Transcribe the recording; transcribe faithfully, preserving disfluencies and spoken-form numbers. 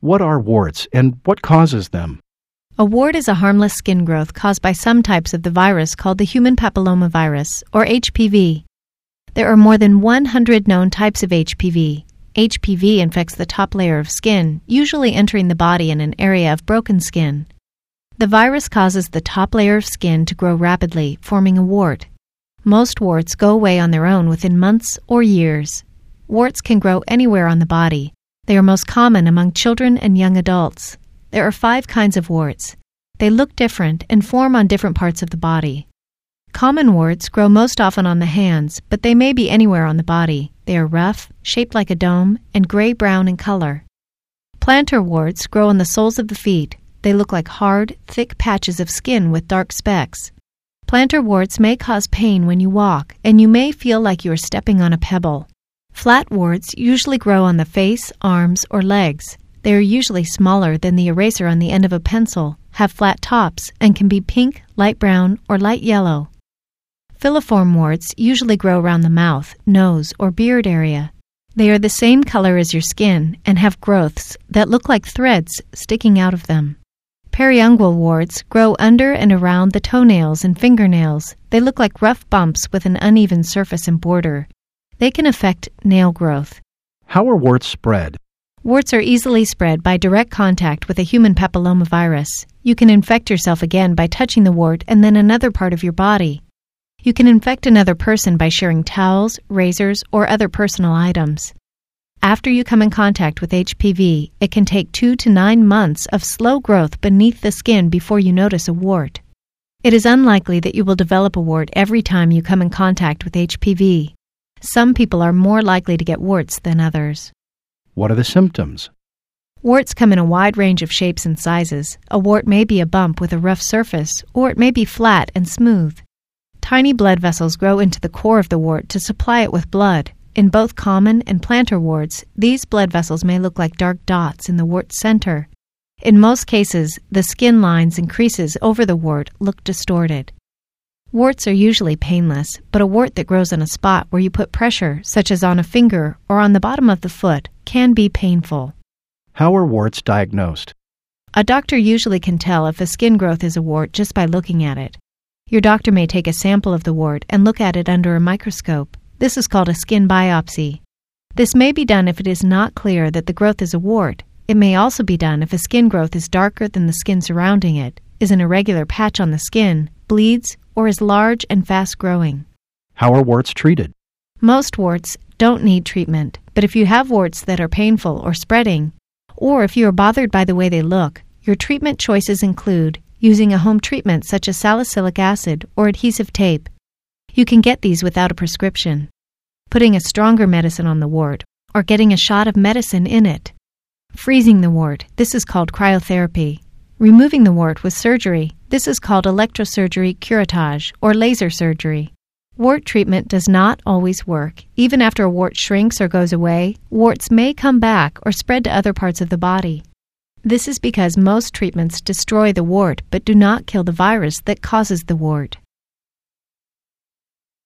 What are warts and what causes them? A wart is a harmless skin growth caused by some types of the virus called the human papillomavirus, or H P V. There are more than one hundred known types of H P V. H P V infects the top layer of skin, usually entering the body in an area of broken skin. The virus causes the top layer of skin to grow rapidly, forming a wart. Most warts go away on their own within months or years. Warts can grow anywhere on the body. They are most common among children and young adults. There are five kinds of warts. They look different and form on different parts of the body. Common warts grow most often on the hands, but they may be anywhere on the body. They are rough, shaped like a dome, and gray-brown in color. Plantar warts grow on the soles of the feet. They look like hard, thick patches of skin with dark specks. Plantar warts may cause pain when you walk, and you may feel like you are stepping on a pebble. Flat warts usually grow on the face, arms, or legs. They are usually smaller than the eraser on the end of a pencil, have flat tops, and can be pink, light brown, or light yellow. Filiform warts usually grow around the mouth, nose, or beard area. They are the same color as your skin and have growths that look like threads sticking out of them. Periungual warts grow under and around the toenails and fingernails. They look like rough bumps with an uneven surface and border. They can affect nail growth. How are warts spread? Warts are easily spread by direct contact with a human papillomavirus. You can infect yourself again by touching the wart and then another part of your body. You can infect another person by sharing towels, razors, or other personal items. After you come in contact with H P V, it can take two to nine months of slow growth beneath the skin before you notice a wart. It is unlikely that you will develop a wart every time you come in contact with H P V. Some people are more likely to get warts than others. What are the symptoms? Warts come in a wide range of shapes and sizes. A wart may be a bump with a rough surface, or it may be flat and smooth. Tiny blood vessels grow into the core of the wart to supply it with blood. In both common and plantar warts, these blood vessels may look like dark dots in the wart's center. In most cases, the skin lines and creases over the wart look distorted. Warts are usually painless, but a wart that grows on a spot where you put pressure, such as on a finger or on the bottom of the foot, can be painful. How are warts diagnosed? A doctor usually can tell if a skin growth is a wart just by looking at it. Your doctor may take a sample of the wart and look at it under a microscope. This is called a skin biopsy. This may be done if it is not clear that the growth is a wart. It may also be done if a skin growth is darker than the skin surrounding it, is an irregular patch on the skin, bleeds, or is large and fast-growing. How are warts treated? Most warts don't need treatment, but if you have warts that are painful or spreading, or if you are bothered by the way they look, your treatment choices include using a home treatment such as salicylic acid or adhesive tape. You can get these without a prescription. Putting a stronger medicine on the wart, or getting a shot of medicine in it. Freezing the wart. This is called cryotherapy. Removing the wart with surgery. This is called electrosurgery curettage or laser surgery. Wart treatment does not always work. Even after a wart shrinks or goes away, warts may come back or spread to other parts of the body. This is because most treatments destroy the wart but do not kill the virus that causes the wart.